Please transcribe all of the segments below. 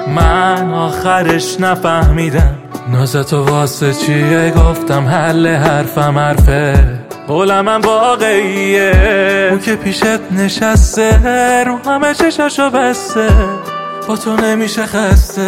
من آخرش نفهمیدم نازتو واسه چیه، گفتم حل حرفم حرفه، قولم من واقعیه. اون که پیشت نشسته رو همه چشاشو بسته، با تو نمیشه خسته.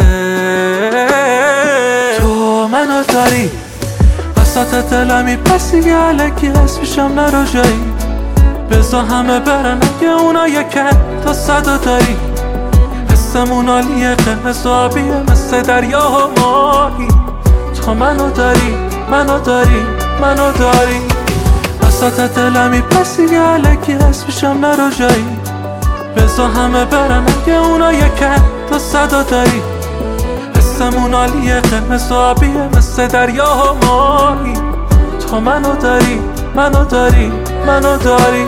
تو منو داری وسط دلمی، پس دیگه علکی اسمشم نرو جایی. بزا همه برن اگه اونا یکن تا صدا داری. حسمون عالیه، قرمز و آبیه مثل دریا و ماهی. تو منو داری، منو داری، منو داری وسط دلمی، پس دیگه علکی اسمشم نرو جایی. بزا همه برن اگه اونا یکن تا صدا داری. حسمون عالیه، قرمز و آبیه مثل دریا و ماهی. تو منو داری، منو داری، منو داری.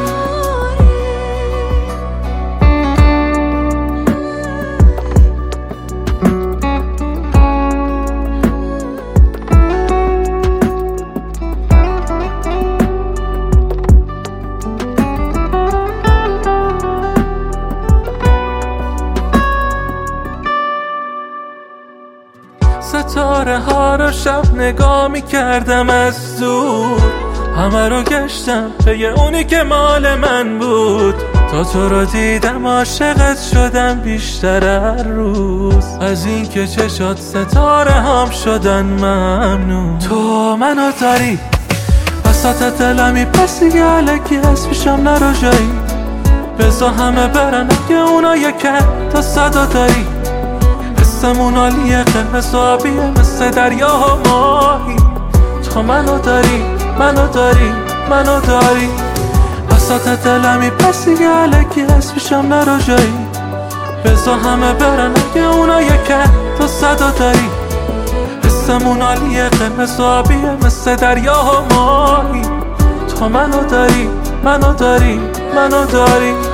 ستاره ها رو شب نگاه می کردم از دور، همه رو گشتم به یه اونی که مال من بود. تا تو رو دیدم عاشقت شدم بیشتر هر روز، از این که چشات ستاره هم شدن ممنون. تو منو داری وسط دلمی، پس دیگه علکی اسمشم نرو جایی. بزا همه برن اگه اونا یکن تا صدا داری. حسمون عالیه، قرمز و آبیه مثل دریا و ماهی. تو منو داری، منو داری، منو داری وسط دلمی، پس دیگه علکی اسمشم نرو جایی. بزا همه برن اگه اونا یکن تا صدا داری. حسمون عالیه، قرمز و آبیه مثل دریا و ماهی. تو منو داری، منو داری، منو داری.